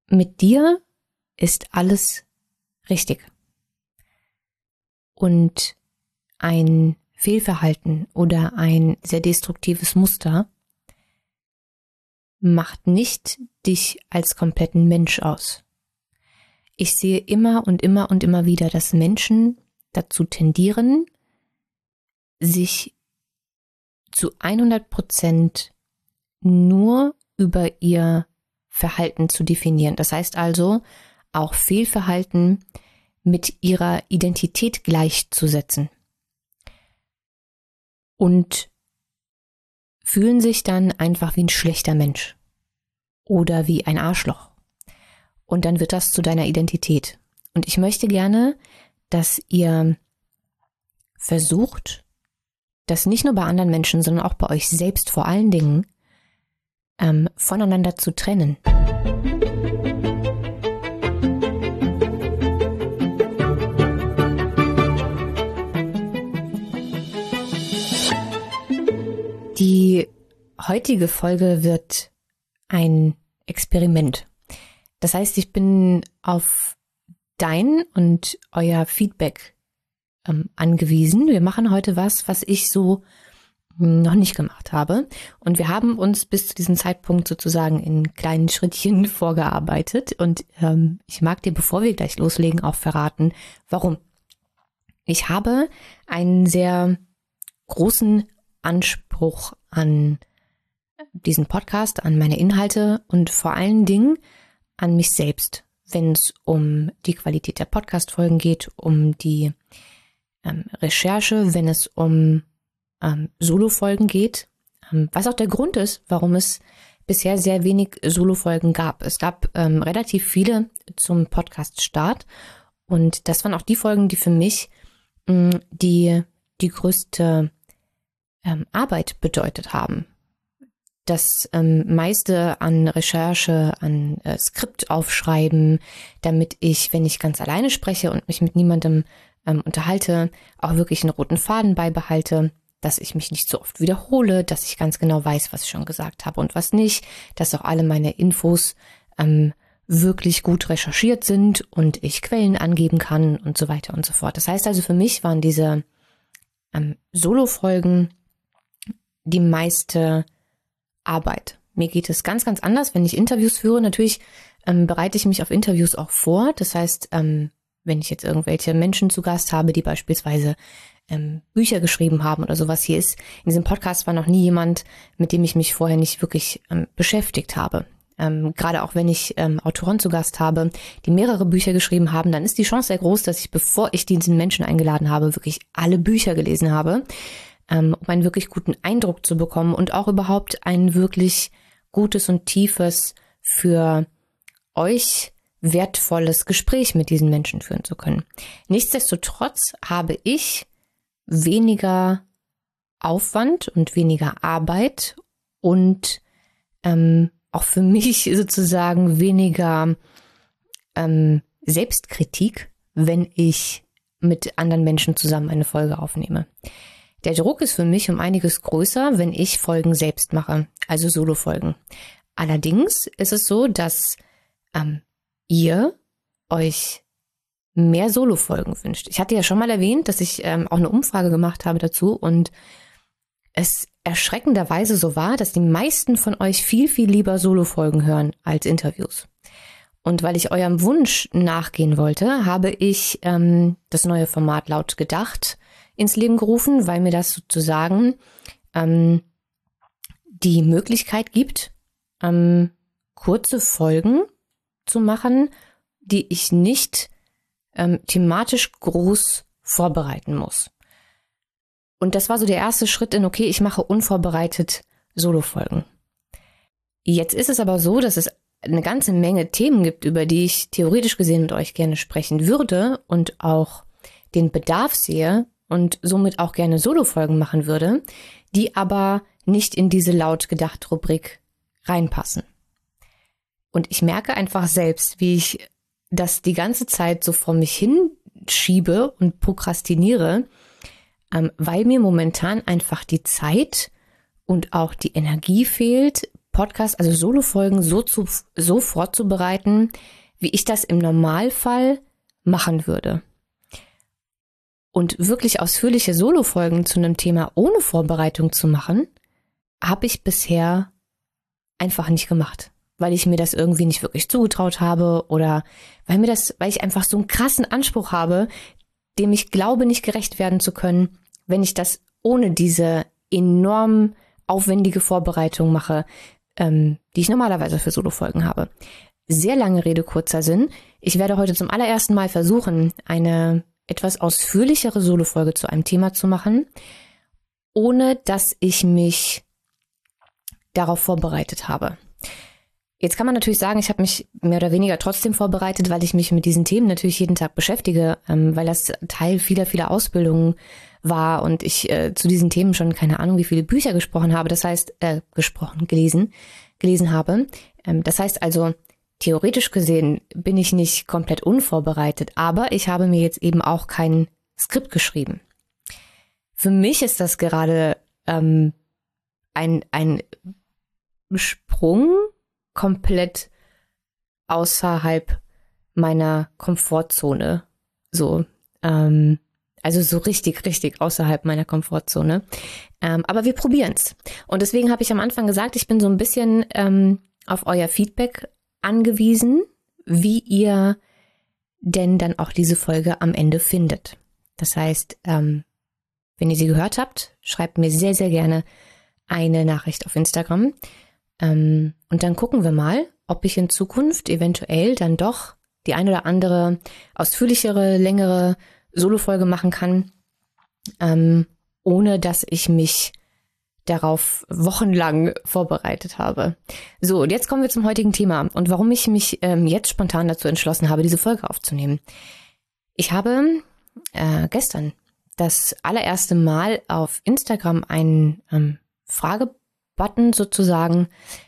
mit dir ist alles richtig. Und ein Fehlverhalten oder ein sehr destruktives Muster macht nicht dich als kompletten Mensch aus. Ich sehe immer und immer und immer wieder, dass Menschen dazu tendieren, sich zu 100% nur über ihr Verhalten zu definieren. Das heißt also, auch Fehlverhalten mit ihrer Identität gleichzusetzen. Und fühlen sich dann einfach wie ein schlechter Mensch oder wie ein Arschloch. Und dann wird das zu deiner Identität. Und ich möchte gerne, dass ihr versucht, das nicht nur bei anderen Menschen, sondern auch bei euch selbst vor allen Dingen voneinander zu trennen. Die heutige Folge wird ein Experiment. Das heißt, ich bin auf dein und euer Feedback angewiesen. Wir machen heute was ich so noch nicht gemacht habe. Und wir haben uns bis zu diesem Zeitpunkt sozusagen in kleinen Schrittchen vorgearbeitet. Und ich mag dir, bevor wir gleich loslegen, auch verraten, warum. Ich habe einen sehr großen Anspruch an diesen Podcast, an meine Inhalte und vor allen Dingen an mich selbst, wenn es um die Qualität der Podcast-Folgen geht, um die Recherche, wenn es um Solo-Folgen geht, was auch der Grund ist, warum es bisher sehr wenig Solo-Folgen gab. Es gab relativ viele zum Podcast-Start und das waren auch die Folgen, die für mich die größte Arbeit bedeutet haben. Das meiste an Recherche, an Skript aufschreiben, damit ich, wenn ich ganz alleine spreche und mich mit niemandem unterhalte, auch wirklich einen roten Faden beibehalte, dass ich mich nicht so oft wiederhole, dass ich ganz genau weiß, was ich schon gesagt habe und was nicht, dass auch alle meine Infos wirklich gut recherchiert sind und ich Quellen angeben kann und so weiter und so fort. Das heißt also, für mich waren diese Solo-Folgen die meiste Arbeit. Mir geht es ganz, ganz anders, wenn ich Interviews führe. Natürlich bereite ich mich auf Interviews auch vor. Das heißt, wenn ich jetzt irgendwelche Menschen zu Gast habe, die beispielsweise Bücher geschrieben haben oder sowas, hier ist in diesem Podcast war noch nie jemand, mit dem ich mich vorher nicht wirklich beschäftigt habe. Gerade auch wenn ich Autoren zu Gast habe, die mehrere Bücher geschrieben haben, dann ist die Chance sehr groß, dass ich, bevor ich diesen Menschen eingeladen habe, wirklich alle Bücher gelesen habe, um einen wirklich guten Eindruck zu bekommen und auch überhaupt ein wirklich gutes und tiefes, für euch wertvolles Gespräch mit diesen Menschen führen zu können. Nichtsdestotrotz habe ich weniger Aufwand und weniger Arbeit und auch für mich sozusagen weniger Selbstkritik, wenn ich mit anderen Menschen zusammen eine Folge aufnehme. Der Druck ist für mich um einiges größer, wenn ich Folgen selbst mache, also Solo-Folgen. Allerdings ist es so, dass ihr euch mehr Solo-Folgen wünscht. Ich hatte ja schon mal erwähnt, dass ich auch eine Umfrage gemacht habe dazu und es erschreckenderweise so war, dass die meisten von euch viel, viel lieber Solo-Folgen hören als Interviews. Und weil ich eurem Wunsch nachgehen wollte, habe ich das neue Format Laut gedacht ins Leben gerufen, weil mir das sozusagen die Möglichkeit gibt, kurze Folgen zu machen, die ich nicht thematisch groß vorbereiten muss. Und das war so der erste Schritt in, okay, ich mache unvorbereitet Solo-Folgen. Jetzt ist es aber so, dass es eine ganze Menge Themen gibt, über die ich theoretisch gesehen mit euch gerne sprechen würde und auch den Bedarf sehe und somit auch gerne Solo-Folgen machen würde, die aber nicht in diese laut gedacht Rubrik reinpassen. Und ich merke einfach selbst, wie ich das die ganze Zeit so vor mich hinschiebe und prokrastiniere, weil mir momentan einfach die Zeit und auch die Energie fehlt, Podcast, also Solo-Folgen so vorzubereiten, wie ich das im Normalfall machen würde. Und wirklich ausführliche Solo-Folgen zu einem Thema ohne Vorbereitung zu machen, habe ich bisher einfach nicht gemacht, weil ich mir das irgendwie nicht wirklich zugetraut habe oder weil ich einfach so einen krassen Anspruch habe, dem ich glaube, nicht gerecht werden zu können, wenn ich das ohne diese enorm aufwendige Vorbereitung mache, die ich normalerweise für Solo-Folgen habe. Sehr lange Rede, kurzer Sinn. Ich werde heute zum allerersten Mal versuchen, eine etwas ausführlichere Solo-Folge zu einem Thema zu machen, ohne dass ich mich darauf vorbereitet habe. Jetzt kann man natürlich sagen, ich habe mich mehr oder weniger trotzdem vorbereitet, weil ich mich mit diesen Themen natürlich jeden Tag beschäftige, weil das Teil vieler Ausbildungen war und ich zu diesen Themen schon keine Ahnung, wie viele Bücher gesprochen habe. Das heißt, gelesen habe. Das heißt also, theoretisch gesehen bin ich nicht komplett unvorbereitet, aber ich habe mir jetzt eben auch kein Skript geschrieben. Für mich ist das gerade ein Sprung komplett außerhalb meiner Komfortzone. Also so richtig außerhalb meiner Komfortzone. Aber wir probieren's. Und deswegen habe ich am Anfang gesagt, ich bin so ein bisschen auf euer Feedback angewiesen, wie ihr denn dann auch diese Folge am Ende findet. Das heißt, wenn ihr sie gehört habt, schreibt mir sehr, sehr gerne eine Nachricht auf Instagram. Und dann gucken wir mal, ob ich in Zukunft eventuell dann doch die ein oder andere ausführlichere, längere Solo-Folge machen kann, ohne dass ich mich darauf wochenlang vorbereitet habe. So, und jetzt kommen wir zum heutigen Thema und warum ich mich jetzt spontan dazu entschlossen habe, diese Folge aufzunehmen. Ich habe gestern das allererste Mal auf Instagram einen Fragebutton sozusagen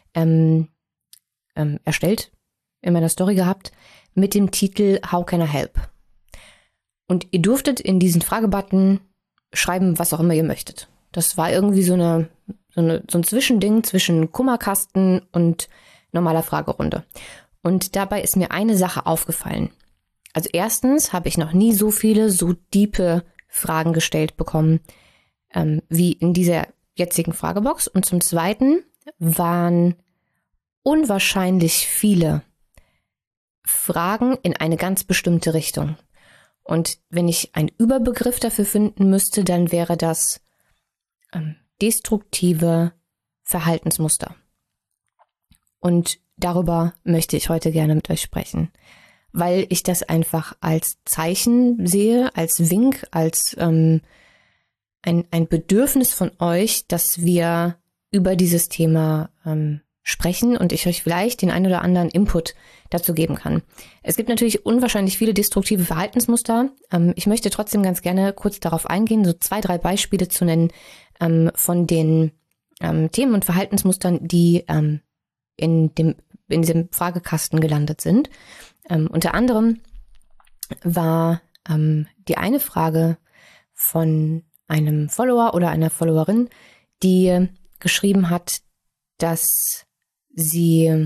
erstellt, in meiner Story gehabt, mit dem Titel How can I help? Und ihr durftet in diesen Fragebutton schreiben, was auch immer ihr möchtet. Das war irgendwie so ein Zwischending zwischen Kummerkasten und normaler Fragerunde. Und dabei ist mir eine Sache aufgefallen. Also erstens habe ich noch nie so viele, so diepe Fragen gestellt bekommen, wie in dieser jetzigen Fragebox. Und zum Zweiten waren unwahrscheinlich viele Fragen in eine ganz bestimmte Richtung. Und wenn ich einen Überbegriff dafür finden müsste, dann wäre das destruktive Verhaltensmuster. Und darüber möchte ich heute gerne mit euch sprechen, weil ich das einfach als Zeichen sehe, als Wink, als ein Bedürfnis von euch, dass wir über dieses Thema sprechen und ich euch vielleicht den ein oder anderen Input dazu geben kann. Es gibt natürlich unwahrscheinlich viele destruktive Verhaltensmuster. Ich möchte trotzdem ganz gerne kurz darauf eingehen, so 2, 3 Beispiele zu nennen von den Themen und Verhaltensmustern, die in diesem Fragekasten gelandet sind. Unter anderem war die eine Frage von einem Follower oder einer Followerin, die geschrieben hat, dass sie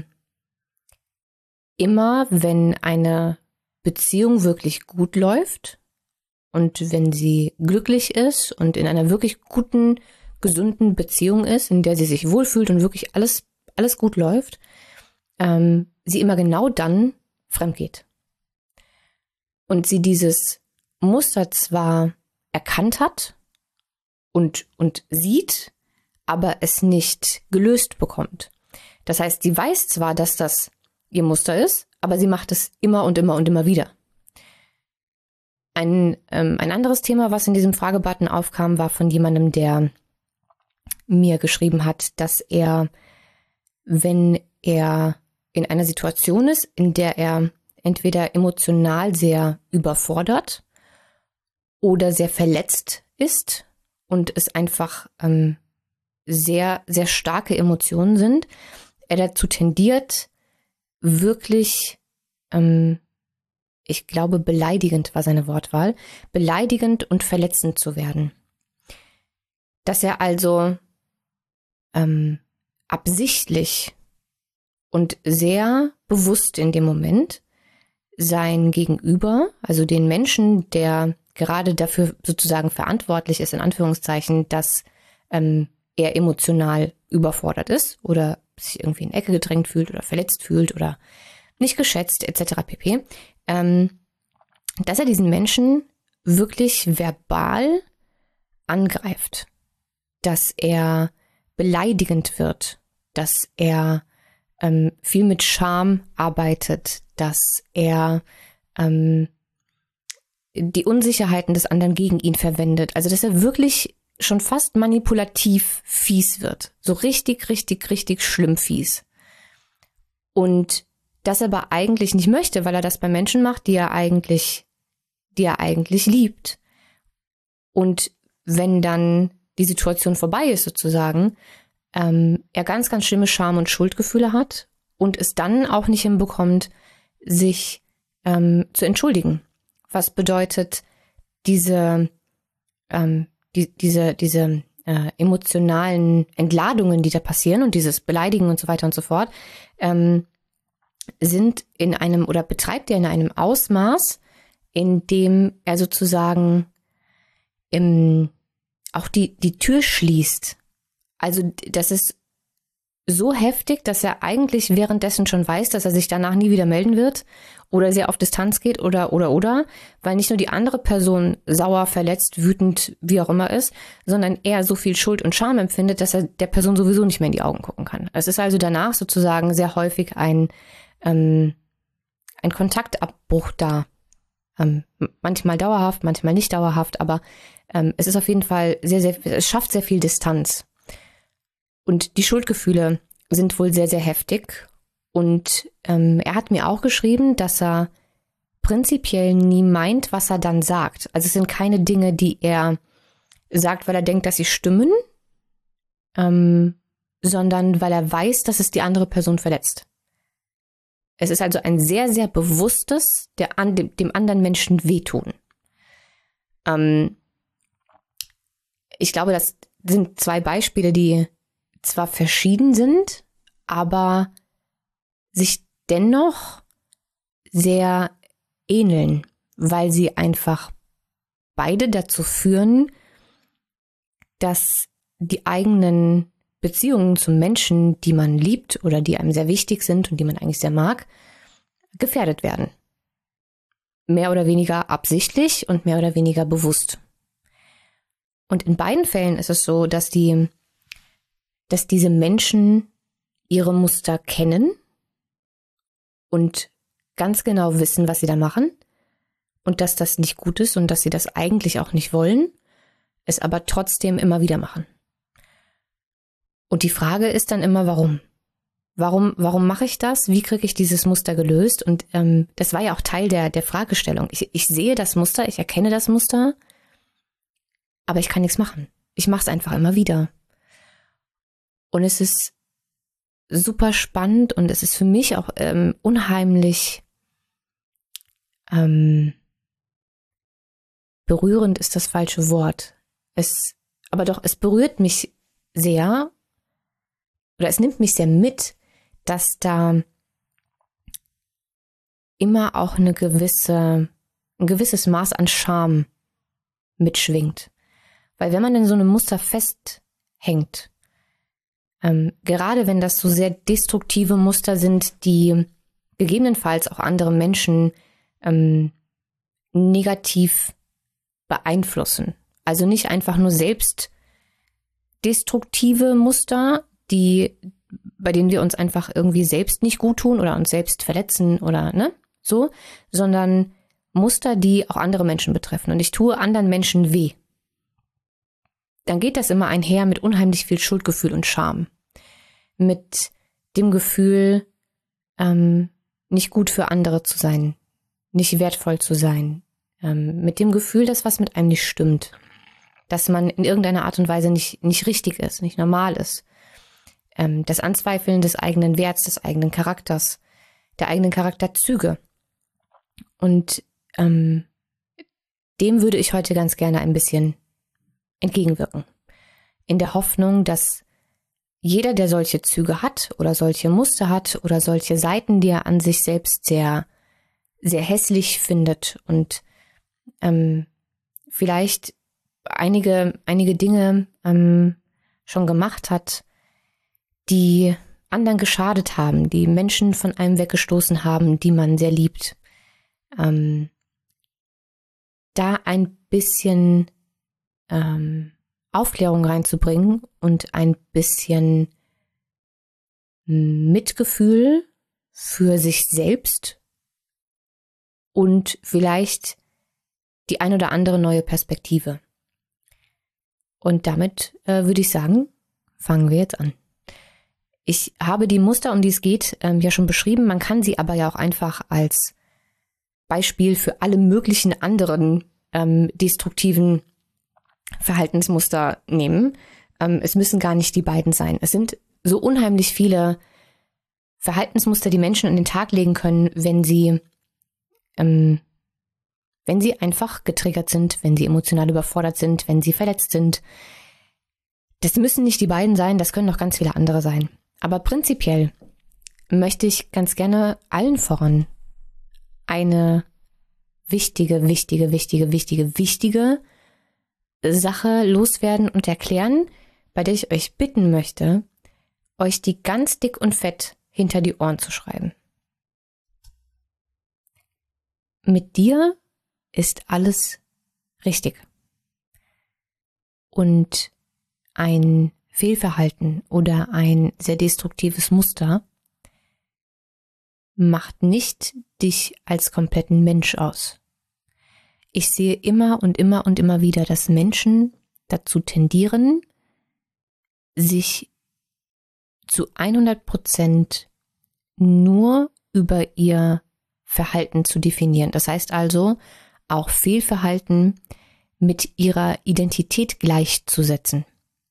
immer, wenn eine Beziehung wirklich gut läuft und wenn sie glücklich ist und in einer wirklich guten, gesunden Beziehung ist, in der sie sich wohlfühlt und wirklich alles gut läuft, sie immer genau dann fremd geht. Und sie dieses Muster zwar erkannt hat und sieht, aber es nicht gelöst bekommt. Das heißt, sie weiß zwar, dass das ihr Muster ist, aber sie macht es immer und immer wieder. Ein anderes Thema, was in diesem Fragebutton aufkam, war von jemandem, der mir geschrieben hat, dass er, wenn er in einer Situation ist, in der er entweder emotional sehr überfordert oder sehr verletzt ist und es einfach sehr, sehr starke Emotionen sind, er dazu tendiert, wirklich, ich glaube, beleidigend war seine Wortwahl, beleidigend und verletzend zu werden. Dass er also absichtlich und sehr bewusst in dem Moment sein Gegenüber, also den Menschen, der gerade dafür sozusagen verantwortlich ist, in Anführungszeichen, dass er emotional überfordert ist oder sich irgendwie in Ecke gedrängt fühlt oder verletzt fühlt oder nicht geschätzt etc. pp., dass er diesen Menschen wirklich verbal angreift, dass er beleidigend wird, dass er viel mit Scham arbeitet, dass er die Unsicherheiten des anderen gegen ihn verwendet. Also dass er wirklich schon fast manipulativ fies wird. So richtig, richtig, richtig schlimm fies. Und das aber eigentlich nicht möchte, weil er das bei Menschen macht, die er eigentlich liebt. Und wenn dann die Situation vorbei ist sozusagen, er ganz, ganz schlimme Scham- und Schuldgefühle hat und es dann auch nicht hinbekommt, sich zu entschuldigen. Was bedeutet diese emotionalen Entladungen, die da passieren und dieses Beleidigen und so weiter und so fort, sind in einem oder betreibt er in einem Ausmaß, in dem er sozusagen auch die Tür schließt. Also das ist so heftig, dass er eigentlich währenddessen schon weiß, dass er sich danach nie wieder melden wird oder sehr auf Distanz geht oder, weil nicht nur die andere Person sauer, verletzt, wütend, wie auch immer ist, sondern er so viel Schuld und Scham empfindet, dass er der Person sowieso nicht mehr in die Augen gucken kann. Es ist also danach sozusagen sehr häufig ein Kontaktabbruch da. Manchmal dauerhaft, manchmal nicht dauerhaft, aber es ist auf jeden Fall es schafft sehr viel Distanz. Und die Schuldgefühle sind wohl sehr, sehr heftig. Und er hat mir auch geschrieben, dass er prinzipiell nie meint, was er dann sagt. Also es sind keine Dinge, die er sagt, weil er denkt, dass sie stimmen, sondern weil er weiß, dass es die andere Person verletzt. Es ist also ein sehr, sehr bewusstes, dem anderen Menschen wehtun. Ich glaube, das sind zwei Beispiele, die zwar verschieden sind, aber sich dennoch sehr ähneln, weil sie einfach beide dazu führen, dass die eigenen Beziehungen zu Menschen, die man liebt oder die einem sehr wichtig sind und die man eigentlich sehr mag, gefährdet werden. Mehr oder weniger absichtlich und mehr oder weniger bewusst. Und in beiden Fällen ist es so, dass diese Menschen ihre Muster kennen und ganz genau wissen, was sie da machen und dass das nicht gut ist und dass sie das eigentlich auch nicht wollen, es aber trotzdem immer wieder machen. Und die Frage ist dann immer, warum? Warum mache ich das? Wie kriege ich dieses Muster gelöst? Und das war ja auch Teil der Fragestellung. Ich sehe das Muster, ich erkenne das Muster, aber ich kann nichts machen. Ich mache es einfach immer wieder. Und es ist super spannend und es ist für mich auch unheimlich berührend ist das falsche Wort. Aber doch, es berührt mich sehr oder es nimmt mich sehr mit, dass da immer auch ein gewisses Maß an Scham mitschwingt. Weil wenn man in so einem Muster festhängt, gerade wenn das so sehr destruktive Muster sind, die gegebenenfalls auch andere Menschen negativ beeinflussen. Also nicht einfach nur selbst destruktive Muster, bei denen wir uns einfach irgendwie selbst nicht gut tun oder uns selbst verletzen oder so, sondern Muster, die auch andere Menschen betreffen. Und ich tue anderen Menschen weh. Dann geht das immer einher mit unheimlich viel Schuldgefühl und Scham. Mit dem Gefühl, nicht gut für andere zu sein, nicht wertvoll zu sein. Mit dem Gefühl, dass was mit einem nicht stimmt. Dass man in irgendeiner Art und Weise nicht richtig ist, nicht normal ist. Das Anzweifeln des eigenen Werts, des eigenen Charakters, der eigenen Charakterzüge. Und dem würde ich heute ganz gerne ein bisschen entgegenwirken. In der Hoffnung, dass jeder, der solche Züge hat oder solche Muster hat oder solche Seiten, die er an sich selbst sehr, sehr hässlich findet und vielleicht einige Dinge schon gemacht hat, die anderen geschadet haben, die Menschen von einem weggestoßen haben, die man sehr liebt. Da ein bisschen Aufklärung reinzubringen und ein bisschen Mitgefühl für sich selbst und vielleicht die ein oder andere neue Perspektive. Und damit würde ich sagen, fangen wir jetzt an. Ich habe die Muster, um die es geht, ja schon beschrieben. Man kann sie aber ja auch einfach als Beispiel für alle möglichen anderen destruktiven Verhaltensmuster nehmen. Es müssen gar nicht die beiden sein. Es sind so unheimlich viele Verhaltensmuster, die Menschen an den Tag legen können, wenn sie einfach getriggert sind, wenn sie emotional überfordert sind, wenn sie verletzt sind. Das müssen nicht die beiden sein, das können noch ganz viele andere sein. Aber prinzipiell möchte ich ganz gerne allen voran eine wichtige Sache loswerden und erklären, bei der ich euch bitten möchte, euch die ganz dick und fett hinter die Ohren zu schreiben. Mit dir ist alles richtig. Und ein Fehlverhalten oder ein sehr destruktives Muster macht nicht dich als kompletten Mensch aus. Ich sehe immer wieder, dass Menschen dazu tendieren, sich zu 100% nur über ihr Verhalten zu definieren. Das heißt also, auch Fehlverhalten mit ihrer Identität gleichzusetzen.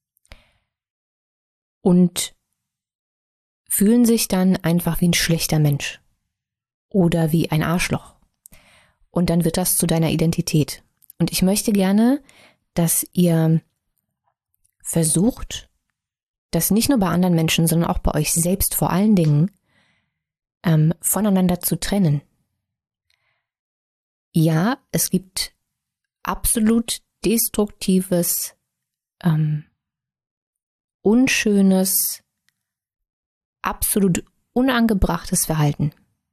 Und fühlen sich dann einfach wie ein schlechter Mensch oder wie ein Arschloch. Und dann wird das zu deiner Identität. Und ich möchte gerne, dass ihr versucht, das nicht nur bei anderen Menschen, sondern auch bei euch selbst vor allen Dingen voneinander zu trennen. Ja, es gibt absolut destruktives, unschönes, absolut unangebrachtes Verhalten.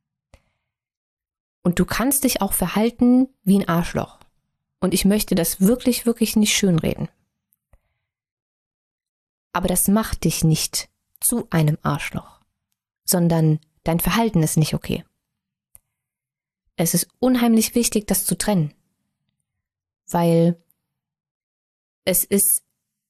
Und du kannst dich auch verhalten wie ein Arschloch. Und ich möchte das wirklich nicht schönreden. Aber das macht dich nicht zu einem Arschloch, sondern dein Verhalten ist nicht okay. Es ist unheimlich wichtig, das zu trennen, weil es ist,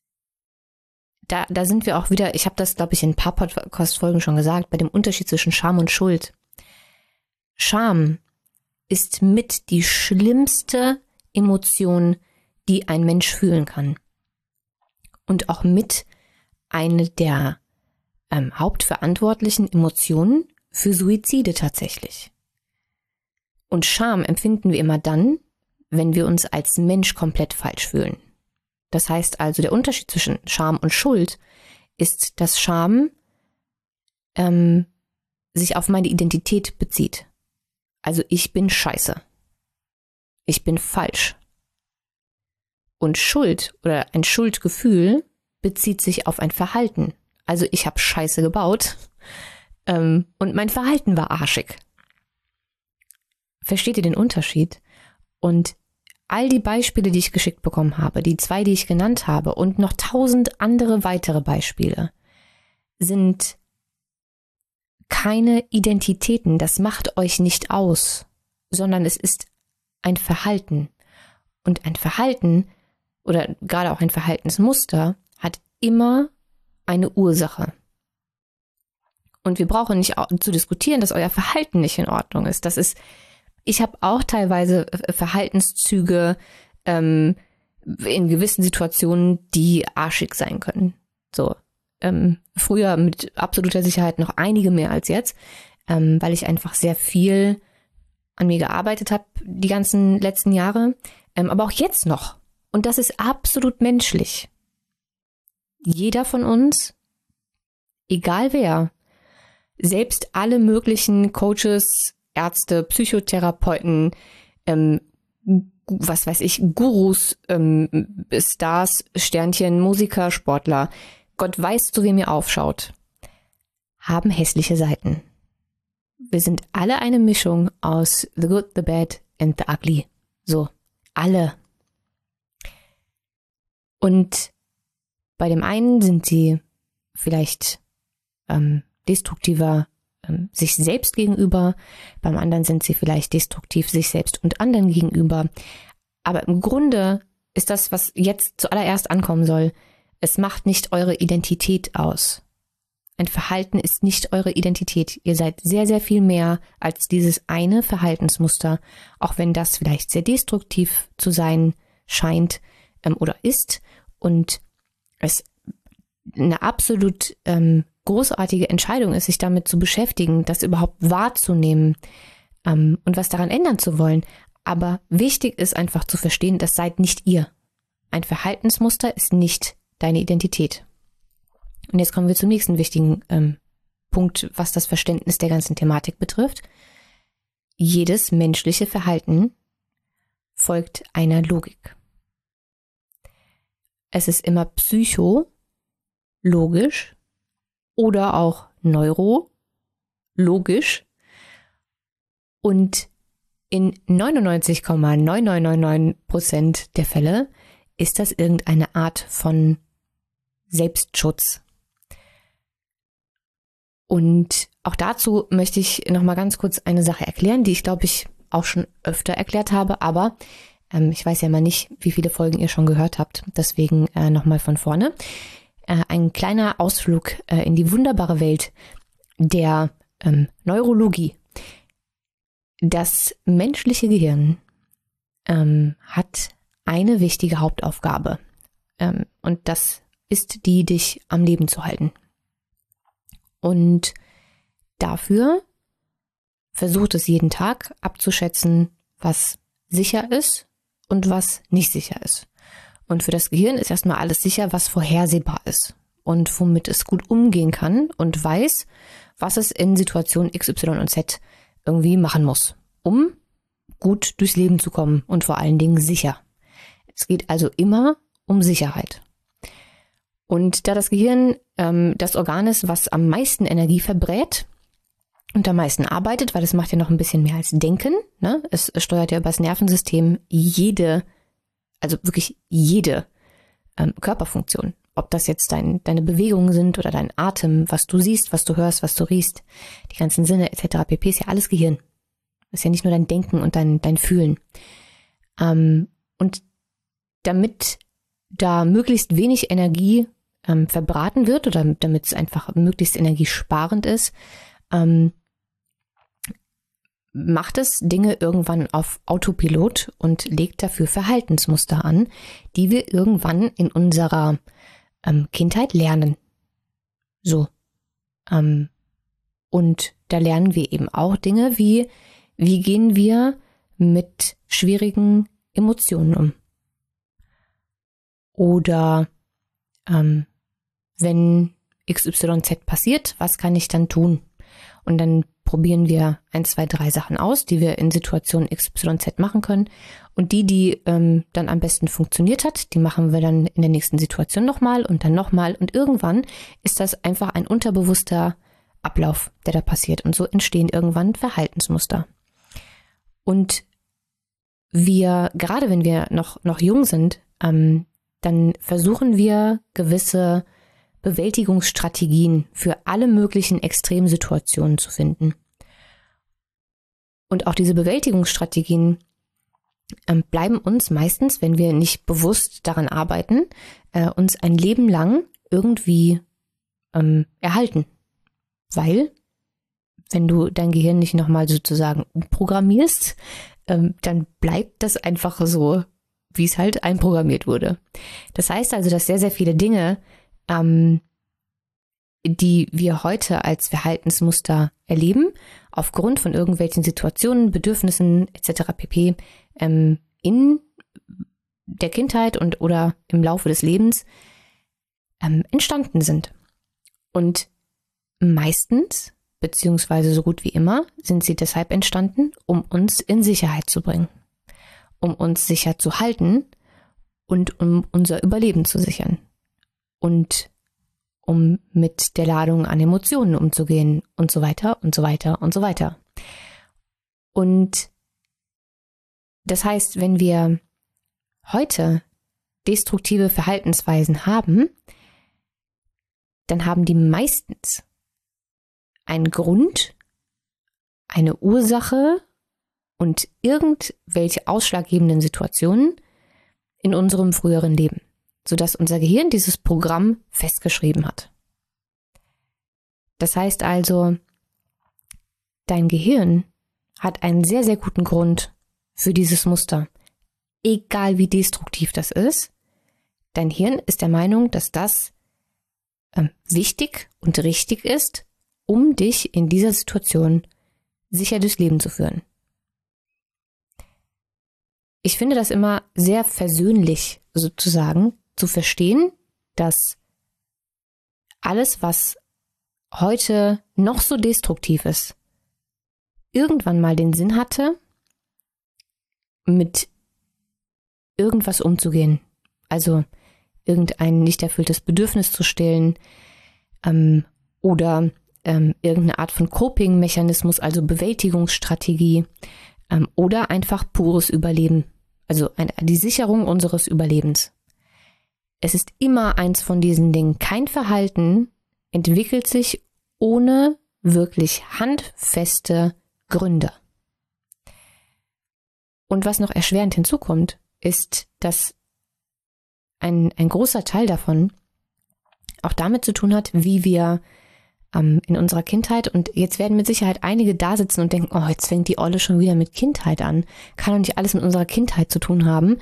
da sind wir auch wieder, ich habe das, glaube ich, in ein paar Podcast-Folgen schon gesagt, bei dem Unterschied zwischen Scham und Schuld. Scham ist mit die schlimmste Emotion, die ein Mensch fühlen kann. Und auch mit eine der hauptverantwortlichen Emotionen für Suizide tatsächlich. Und Scham empfinden wir immer dann, wenn wir uns als Mensch komplett falsch fühlen. Das heißt also, der Unterschied zwischen Scham und Schuld ist, dass Scham sich auf meine Identität bezieht. Also ich bin scheiße. Ich bin falsch. Und Schuld oder ein Schuldgefühl bezieht sich auf ein Verhalten. Also ich habe Scheiße gebaut und mein Verhalten war arschig. Versteht ihr den Unterschied? Und all die Beispiele, die ich geschickt bekommen habe, die 2, die ich genannt habe und noch 1000 andere weitere Beispiele, sind keine Identitäten. Das macht euch nicht aus, sondern es ist ein Verhalten. Und ein Verhalten oder gerade auch ein Verhaltensmuster hat immer eine Ursache. Und wir brauchen nicht zu diskutieren, dass euer Verhalten nicht in Ordnung ist. Ich habe auch teilweise Verhaltenszüge in gewissen Situationen, die arschig sein können. So, früher mit absoluter Sicherheit noch einige mehr als jetzt, weil ich einfach sehr viel an mir gearbeitet habe die ganzen letzten Jahre, aber auch jetzt noch. Und das ist absolut menschlich. Jeder von uns egal wer, selbst alle möglichen Coaches, Ärzte, Psychotherapeuten, was weiß ich, Gurus, Stars, Sternchen, Musiker, Sportler, Gott weiß, zu wem ihr aufschaut, haben hässliche Seiten. Wir sind alle eine Mischung aus the good, the bad and the ugly. So, alle. Und bei dem einen sind sie vielleicht destruktiver sich selbst gegenüber, beim anderen sind sie vielleicht destruktiv sich selbst und anderen gegenüber. Aber im Grunde ist das, was jetzt zuallererst ankommen soll, es macht nicht eure Identität aus. Ein Verhalten ist nicht eure Identität. Ihr seid sehr, sehr viel mehr als dieses eine Verhaltensmuster, auch wenn das vielleicht sehr destruktiv zu sein scheint oder ist und es eine absolut großartige Entscheidung ist, sich damit zu beschäftigen, das überhaupt wahrzunehmen und was daran ändern zu wollen. Aber wichtig ist einfach zu verstehen, das seid nicht ihr. Ein Verhaltensmuster ist nicht deine Identität. Und jetzt kommen wir zum nächsten wichtigen Punkt, was das Verständnis der ganzen Thematik betrifft. Jedes menschliche Verhalten folgt einer Logik. Es ist immer psychologisch oder auch neurologisch und in 99,9999% der Fälle ist das irgendeine Art von Selbstschutz. Und auch dazu möchte ich nochmal ganz kurz eine Sache erklären, die ich glaube ich auch schon öfter erklärt habe, aber ich weiß ja mal nicht, wie viele Folgen ihr schon gehört habt, deswegen nochmal von vorne. Ein kleiner Ausflug in die wunderbare Welt der Neurologie. Das menschliche Gehirn hat eine wichtige Hauptaufgabe und das ist die, dich am Leben zu halten. Und dafür versucht es jeden Tag abzuschätzen, was sicher ist und was nicht sicher ist. Und für das Gehirn ist erstmal alles sicher, was vorhersehbar ist und womit es gut umgehen kann und weiß, was es in Situation X, Y und Z irgendwie machen muss, um gut durchs Leben zu kommen und vor allen Dingen sicher. Es geht also immer um Sicherheit. Und da das Gehirn das Organ ist, was am meisten Energie verbrät und am meisten arbeitet, weil es macht ja noch ein bisschen mehr als Denken, ne? Es steuert ja über das Nervensystem also wirklich jede Körperfunktion. Ob das jetzt deine Bewegungen sind oder dein Atem, was du siehst, was du hörst, was du riechst, die ganzen Sinne etc. pp. Ist ja alles Gehirn. Das ist ja nicht nur dein Denken und dein Fühlen. Und damit da möglichst wenig Energie verbraten wird oder damit es einfach möglichst energiesparend ist, macht es Dinge irgendwann auf Autopilot und legt dafür Verhaltensmuster an, die wir irgendwann in unserer Kindheit lernen. So. Und da lernen wir eben auch Dinge wie gehen wir mit schwierigen Emotionen um? Oder wenn XYZ passiert, was kann ich dann tun? Und dann probieren wir 1, 2, 3 Sachen aus, die wir in Situation XYZ machen können. Und die dann am besten funktioniert hat, die machen wir dann in der nächsten Situation nochmal und dann nochmal. Und irgendwann ist das einfach ein unterbewusster Ablauf, der da passiert. Und so entstehen irgendwann Verhaltensmuster. Und wir, gerade wenn wir noch jung sind, dann versuchen wir gewisse Bewältigungsstrategien für alle möglichen Extremsituationen zu finden. Und auch diese Bewältigungsstrategien bleiben uns meistens, wenn wir nicht bewusst daran arbeiten, uns ein Leben lang irgendwie erhalten. Weil, wenn du dein Gehirn nicht nochmal sozusagen umprogrammierst, dann bleibt das einfach so, wie es halt einprogrammiert wurde. Das heißt also, dass sehr, sehr viele Dinge, die wir heute als Verhaltensmuster erleben, aufgrund von irgendwelchen Situationen, Bedürfnissen etc. pp. In der Kindheit oder im Laufe des Lebens entstanden sind. Und meistens, beziehungsweise so gut wie immer, sind sie deshalb entstanden, um uns in Sicherheit zu bringen, um uns sicher zu halten und um unser Überleben zu sichern und um mit der Ladung an Emotionen umzugehen und so weiter und so weiter und so weiter. Und das heißt, wenn wir heute destruktive Verhaltensweisen haben, dann haben die meistens einen Grund, eine Ursache und irgendwelche ausschlaggebenden Situationen in unserem früheren Leben, sodass unser Gehirn dieses Programm festgeschrieben hat. Das heißt also, dein Gehirn hat einen sehr, sehr guten Grund für dieses Muster. Egal wie destruktiv das ist, dein Hirn ist der Meinung, dass das wichtig und richtig ist, um dich in dieser Situation sicher durchs Leben zu führen. Ich finde das immer sehr versöhnlich, sozusagen, zu verstehen, dass alles, was heute noch so destruktiv ist, irgendwann mal den Sinn hatte, mit irgendwas umzugehen. Also irgendein nicht erfülltes Bedürfnis zu stillen oder irgendeine Art von Coping-Mechanismus, also Bewältigungsstrategie oder einfach pures Überleben, also die Sicherung unseres Überlebens. Es ist immer eins von diesen Dingen. Kein Verhalten entwickelt sich ohne wirklich handfeste Gründe. Und was noch erschwerend hinzukommt, ist, dass ein großer Teil davon auch damit zu tun hat, wie wir in unserer Kindheit, und jetzt werden mit Sicherheit einige da sitzen und denken, oh, jetzt fängt die Olle schon wieder mit Kindheit an. Kann doch nicht alles mit unserer Kindheit zu tun haben.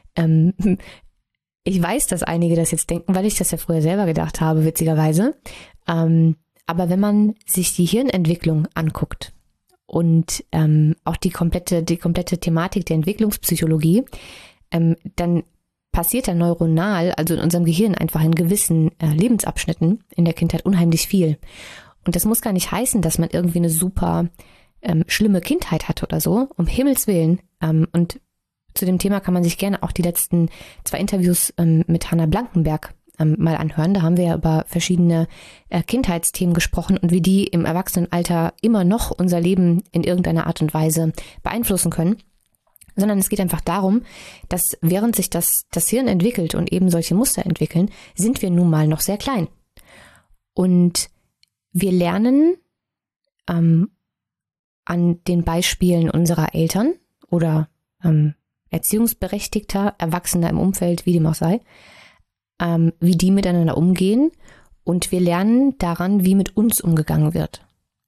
Ich weiß, dass einige das jetzt denken, weil ich das ja früher selber gedacht habe, witzigerweise. Aber wenn man sich die Hirnentwicklung anguckt und auch die komplette Thematik der Entwicklungspsychologie, dann passiert da neuronal, also in unserem Gehirn einfach in gewissen Lebensabschnitten in der Kindheit unheimlich viel. Und das muss gar nicht heißen, dass man irgendwie eine super schlimme Kindheit hat oder so, um Himmels Willen. Und zu dem Thema kann man sich gerne auch die letzten 2 Interviews mit Hannah Blankenberg mal anhören. Da haben wir ja über verschiedene Kindheitsthemen gesprochen und wie die im Erwachsenenalter immer noch unser Leben in irgendeiner Art und Weise beeinflussen können. Sondern es geht einfach darum, dass während sich das Hirn entwickelt und eben solche Muster entwickeln, sind wir nun mal noch sehr klein. Und wir lernen an den Beispielen unserer Eltern oder erziehungsberechtigter Erwachsener im Umfeld, wie dem auch sei, wie die miteinander umgehen, und wir lernen daran, wie mit uns umgegangen wird.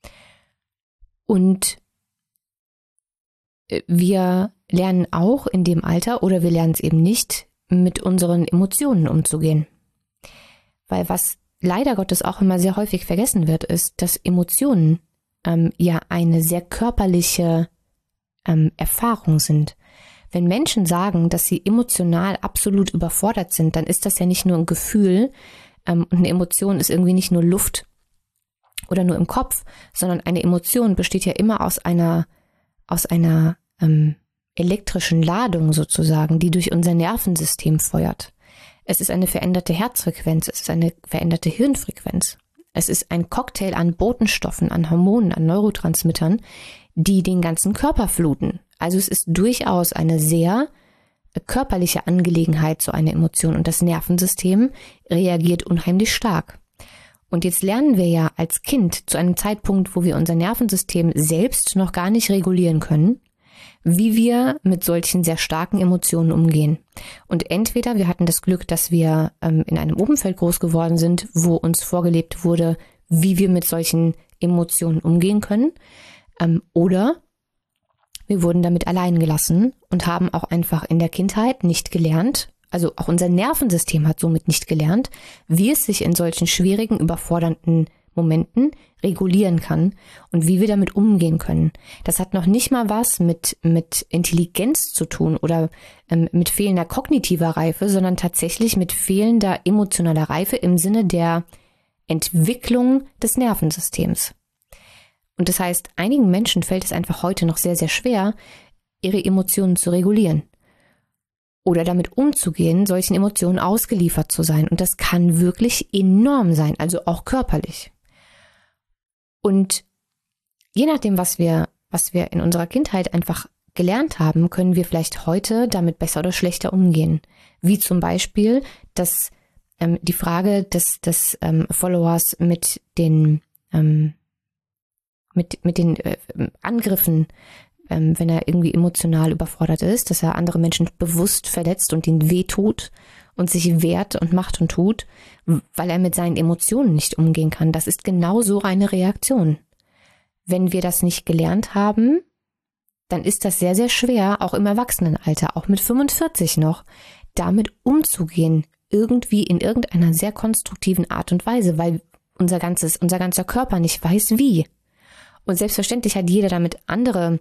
Und wir lernen auch in dem Alter, oder wir lernen es eben nicht, mit unseren Emotionen umzugehen. Weil was leider Gottes auch immer sehr häufig vergessen wird, ist, dass Emotionen ja eine sehr körperliche Erfahrung sind. Wenn Menschen sagen, dass sie emotional absolut überfordert sind, dann ist das ja nicht nur ein Gefühl, und eine Emotion ist irgendwie nicht nur Luft oder nur im Kopf, sondern eine Emotion besteht ja immer aus einer elektrischen Ladung sozusagen, die durch unser Nervensystem feuert. Es ist eine veränderte Herzfrequenz, es ist eine veränderte Hirnfrequenz. Es ist ein Cocktail an Botenstoffen, an Hormonen, an Neurotransmittern, die den ganzen Körper fluten. Also es ist durchaus eine sehr körperliche Angelegenheit, so eine Emotion, und das Nervensystem reagiert unheimlich stark. Und jetzt lernen wir ja als Kind zu einem Zeitpunkt, wo wir unser Nervensystem selbst noch gar nicht regulieren können, wie wir mit solchen sehr starken Emotionen umgehen. Und entweder wir hatten das Glück, dass wir in einem Umfeld groß geworden sind, wo uns vorgelebt wurde, wie wir mit solchen Emotionen umgehen können, oder wir wurden damit allein gelassen und haben auch einfach in der Kindheit nicht gelernt, also auch unser Nervensystem hat somit nicht gelernt, wie es sich in solchen schwierigen, überfordernden Momenten regulieren kann und wie wir damit umgehen können. Das hat noch nicht mal was mit Intelligenz zu tun oder mit fehlender kognitiver Reife, sondern tatsächlich mit fehlender emotionaler Reife im Sinne der Entwicklung des Nervensystems. Und das heißt, einigen Menschen fällt es einfach heute noch sehr, sehr schwer, ihre Emotionen zu regulieren oder damit umzugehen, solchen Emotionen ausgeliefert zu sein. Und das kann wirklich enorm sein, also auch körperlich. Und je nachdem, was wir in unserer Kindheit einfach gelernt haben, können wir vielleicht heute damit besser oder schlechter umgehen. Wie zum Beispiel die Frage des Followers mit den Angriffen, wenn er irgendwie emotional überfordert ist, dass er andere Menschen bewusst verletzt und ihnen wehtut und sich wehrt und macht und tut, weil er mit seinen Emotionen nicht umgehen kann. Das ist genau so eine Reaktion. Wenn wir das nicht gelernt haben, dann ist das sehr, sehr schwer, auch im Erwachsenenalter, auch mit 45 noch, damit umzugehen, irgendwie in irgendeiner sehr konstruktiven Art und Weise, weil unser ganzer Körper nicht weiß, wie. Und selbstverständlich hat jeder andere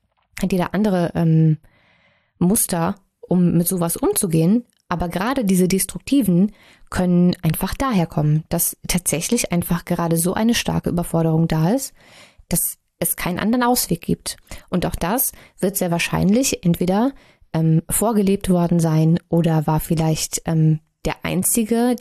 Muster, um mit sowas umzugehen, aber gerade diese destruktiven können einfach daher kommen, dass tatsächlich einfach gerade so eine starke Überforderung da ist, dass es keinen anderen Ausweg gibt. Und auch das wird sehr wahrscheinlich entweder vorgelebt worden sein oder war vielleicht der einzige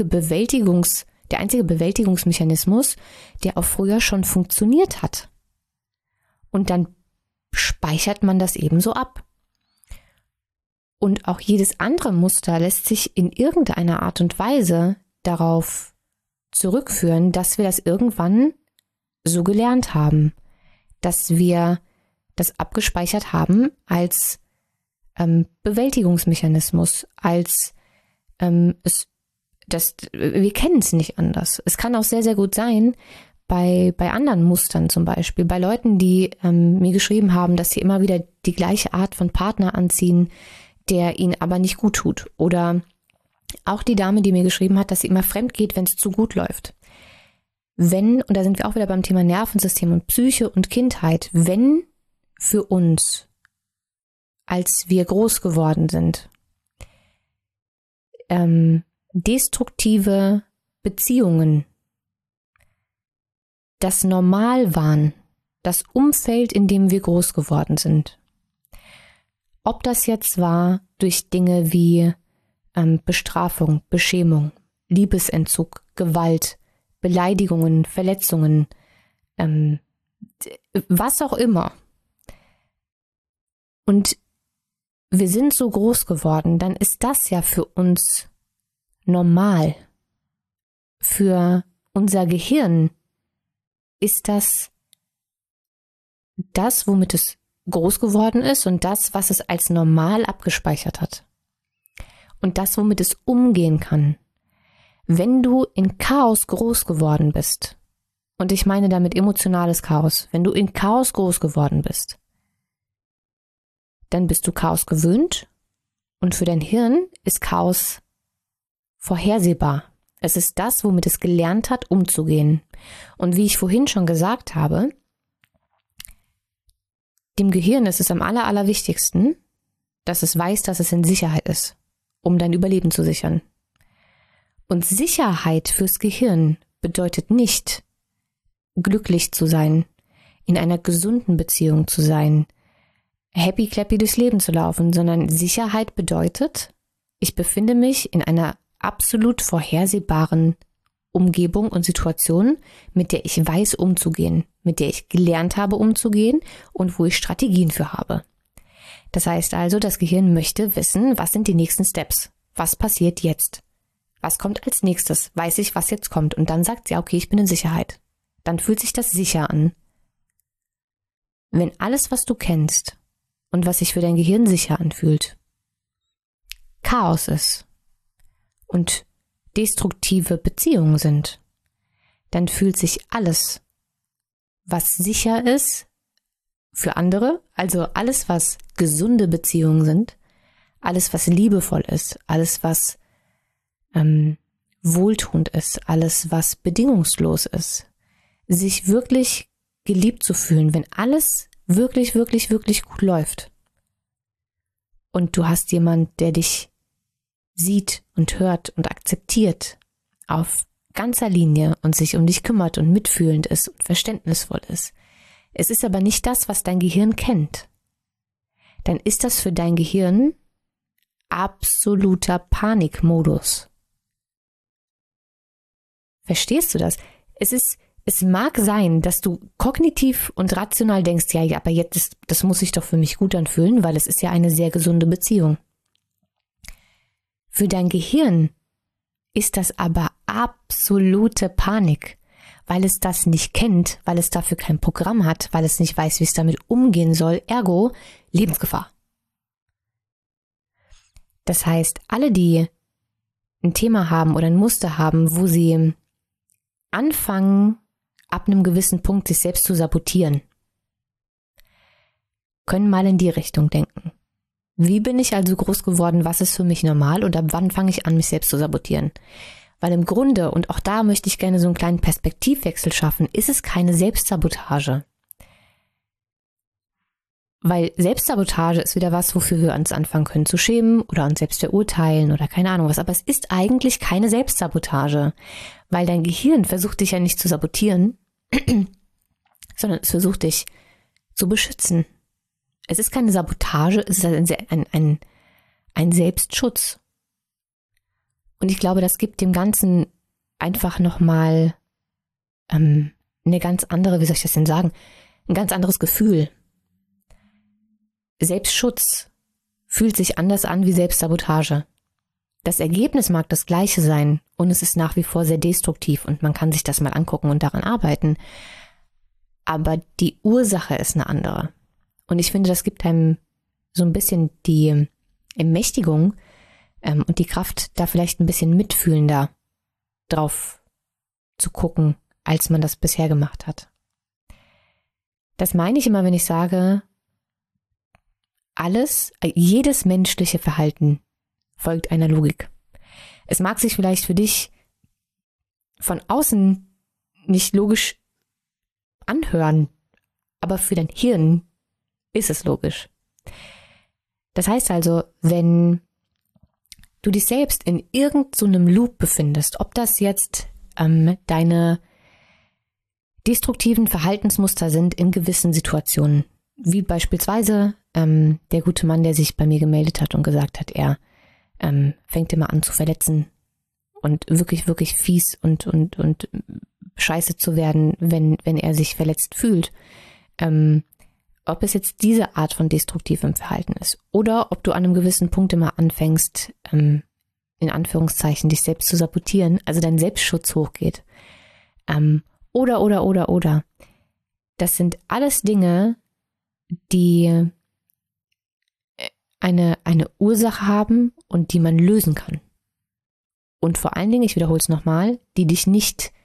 Bewältigungsmechanismus, der auch früher schon funktioniert hat. Und dann speichert man das ebenso ab. Und auch jedes andere Muster lässt sich in irgendeiner Art und Weise darauf zurückführen, dass wir das irgendwann so gelernt haben, dass wir das abgespeichert haben als Bewältigungsmechanismus, wir kennen es nicht anders. Es kann auch sehr, sehr gut sein, bei anderen Mustern zum Beispiel, bei Leuten, die mir geschrieben haben, dass sie immer wieder die gleiche Art von Partner anziehen, der ihnen aber nicht gut tut. Oder auch die Dame, die mir geschrieben hat, dass sie immer fremd geht, wenn es zu gut läuft. Und da sind wir auch wieder beim Thema Nervensystem und Psyche und Kindheit, wenn für uns, als wir groß geworden sind, destruktive Beziehungen das Normal waren, das Umfeld, in dem wir groß geworden sind. Ob das jetzt war durch Dinge wie Bestrafung, Beschämung, Liebesentzug, Gewalt, Beleidigungen, Verletzungen, was auch immer. Und wir sind so groß geworden, dann ist das ja für uns normal. Für unser Gehirn ist das, womit es groß geworden ist und das, was es als normal abgespeichert hat. Und das, womit es umgehen kann. Wenn du in Chaos groß geworden bist, und ich meine damit emotionales Chaos, wenn du in Chaos groß geworden bist, dann bist du Chaos gewöhnt und für dein Hirn ist Chaos vorhersehbar. Es ist das, womit es gelernt hat, umzugehen. Und wie ich vorhin schon gesagt habe, dem Gehirn ist es am allerwichtigsten, dass es weiß, dass es in Sicherheit ist, um dein Überleben zu sichern. Und Sicherheit fürs Gehirn bedeutet nicht, glücklich zu sein, in einer gesunden Beziehung zu sein, happy clappy durchs Leben zu laufen, sondern Sicherheit bedeutet, ich befinde mich in einer absolut vorhersehbaren Umgebung und Situation, mit der ich weiß umzugehen, mit der ich gelernt habe umzugehen und wo ich Strategien für habe. Das heißt also, das Gehirn möchte wissen, was sind die nächsten Steps? Was passiert jetzt? Was kommt als nächstes? Weiß ich, was jetzt kommt? Und dann sagt sie, okay, ich bin in Sicherheit. Dann fühlt sich das sicher an. Wenn alles, was du kennst und was sich für dein Gehirn sicher anfühlt, Chaos ist und destruktive Beziehungen sind, dann fühlt sich alles, was sicher ist für andere, also alles, was gesunde Beziehungen sind, alles, was liebevoll ist, alles, was wohltuend ist, alles, was bedingungslos ist, sich wirklich geliebt zu fühlen, wenn alles wirklich, wirklich, wirklich gut läuft. Und du hast jemand, der dich sieht und hört und akzeptiert auf ganzer Linie und sich um dich kümmert und mitfühlend ist und verständnisvoll ist. Es ist aber nicht das, was dein Gehirn kennt. Dann ist das für dein Gehirn absoluter Panikmodus. Verstehst du das? Es mag sein, dass du kognitiv und rational denkst, ja, aber jetzt, das muss sich doch für mich gut anfühlen, weil es ist ja eine sehr gesunde Beziehung. Für dein Gehirn ist das aber absolute Panik, weil es das nicht kennt, weil es dafür kein Programm hat, weil es nicht weiß, wie es damit umgehen soll, ergo Lebensgefahr. Das heißt, alle, die ein Thema haben oder ein Muster haben, wo sie anfangen, ab einem gewissen Punkt sich selbst zu sabotieren, können mal in die Richtung denken. Wie bin ich also groß geworden? Was ist für mich normal? Und ab wann fange ich an, mich selbst zu sabotieren? Weil im Grunde, und auch da möchte ich gerne so einen kleinen Perspektivwechsel schaffen, ist es keine Selbstsabotage. Weil Selbstsabotage ist wieder was, wofür wir uns anfangen können zu schämen oder uns selbst verurteilen oder keine Ahnung was. Aber es ist eigentlich keine Selbstsabotage, weil dein Gehirn versucht dich ja nicht zu sabotieren, sondern es versucht dich zu beschützen. Es ist keine Sabotage, es ist ein Selbstschutz. Und ich glaube, das gibt dem Ganzen einfach nochmal eine ganz andere, wie soll ich das denn sagen, ein ganz anderes Gefühl. Selbstschutz fühlt sich anders an wie Selbstsabotage. Das Ergebnis mag das gleiche sein und es ist nach wie vor sehr destruktiv und man kann sich das mal angucken und daran arbeiten. Aber die Ursache ist eine andere. Und ich finde, das gibt einem so ein bisschen die Ermächtigung und die Kraft, da vielleicht ein bisschen mitfühlender drauf zu gucken, als man das bisher gemacht hat. Das meine ich immer, wenn ich sage, jedes menschliche Verhalten folgt einer Logik. Es mag sich vielleicht für dich von außen nicht logisch anhören, aber für dein Hirn ist es logisch. Das heißt also, wenn du dich selbst in irgendeinem Loop befindest, ob das jetzt deine destruktiven Verhaltensmuster sind in gewissen Situationen, wie beispielsweise der gute Mann, der sich bei mir gemeldet hat und gesagt hat, er fängt immer an zu verletzen und wirklich, wirklich fies und scheiße zu werden, wenn er sich verletzt fühlt. Ob es jetzt diese Art von destruktivem Verhalten ist oder ob du an einem gewissen Punkt immer anfängst, in Anführungszeichen, dich selbst zu sabotieren, also dein Selbstschutz hochgeht. Oder. Das sind alles Dinge, die eine Ursache haben und die man lösen kann. Und vor allen Dingen, ich wiederhole es nochmal, die dich nicht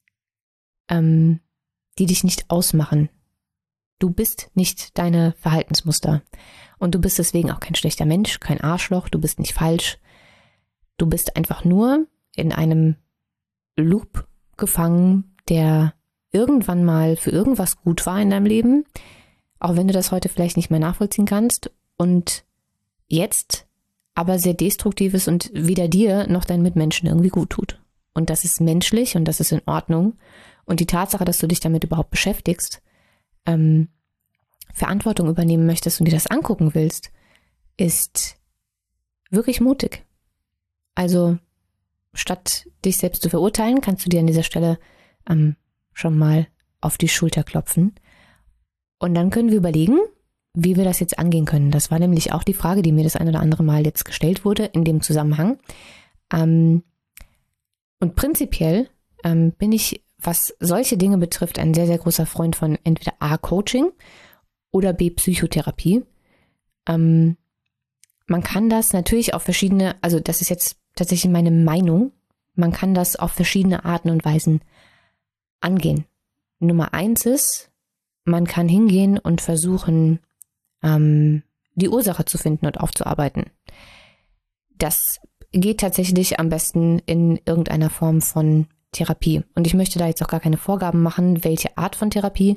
ausmachen. Du bist nicht deine Verhaltensmuster. Und du bist deswegen auch kein schlechter Mensch, kein Arschloch, du bist nicht falsch. Du bist einfach nur in einem Loop gefangen, der irgendwann mal für irgendwas gut war in deinem Leben, auch wenn du das heute vielleicht nicht mehr nachvollziehen kannst und jetzt aber sehr destruktiv ist und weder dir noch deinen Mitmenschen irgendwie gut tut. Und das ist menschlich und das ist in Ordnung. Und die Tatsache, dass du dich damit überhaupt beschäftigst, Verantwortung übernehmen möchtest und dir das angucken willst, ist wirklich mutig. Also statt dich selbst zu verurteilen, kannst du dir an dieser Stelle schon mal auf die Schulter klopfen. Und dann können wir überlegen, wie wir das jetzt angehen können. Das war nämlich auch die Frage, die mir das ein oder andere Mal jetzt gestellt wurde in dem Zusammenhang. Und prinzipiell bin ich, was solche Dinge betrifft, ein sehr, sehr großer Freund von entweder A, Coaching oder B, Psychotherapie. Man kann das natürlich auf verschiedene, also das ist jetzt tatsächlich meine Meinung, man kann das auf verschiedene Arten und Weisen angehen. Nummer 1 ist, man kann hingehen und versuchen, die Ursache zu finden und aufzuarbeiten. Das geht tatsächlich am besten in irgendeiner Form von Therapie. Und ich möchte da jetzt auch gar keine Vorgaben machen, welche Art von Therapie.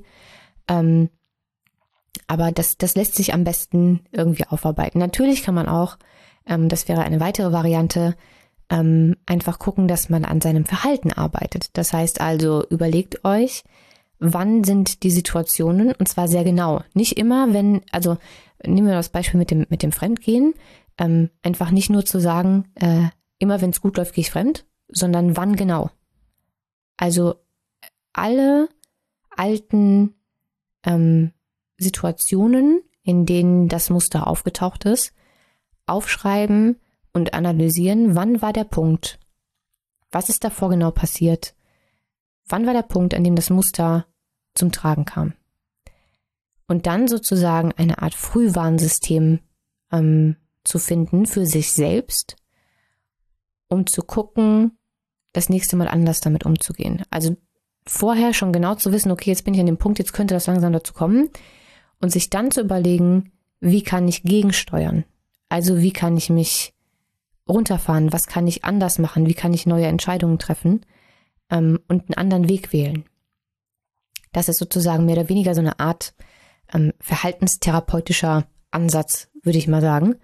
Aber das lässt sich am besten irgendwie aufarbeiten. Natürlich kann man auch, das wäre eine weitere Variante, einfach gucken, dass man an seinem Verhalten arbeitet. Das heißt also, überlegt euch, wann sind die Situationen, und zwar sehr genau. Nicht immer, also nehmen wir das Beispiel mit dem Fremdgehen, einfach nicht nur zu sagen, immer wenn es gut läuft, gehe ich fremd, sondern wann genau. Also alle alten Situationen, in denen das Muster aufgetaucht ist, aufschreiben und analysieren, wann war der Punkt? Was ist davor genau passiert? Wann war der Punkt, an dem das Muster zum Tragen kam? Und dann sozusagen eine Art Frühwarnsystem zu finden für sich selbst, um zu gucken, das nächste Mal anders damit umzugehen. Also vorher schon genau zu wissen, okay, jetzt bin ich an dem Punkt, jetzt könnte das langsam dazu kommen, und sich dann zu überlegen, wie kann ich gegensteuern? Also wie kann ich mich runterfahren? Was kann ich anders machen? Wie kann ich neue Entscheidungen treffen und einen anderen Weg wählen? Das ist sozusagen mehr oder weniger so eine Art verhaltenstherapeutischer Ansatz, würde ich mal sagen.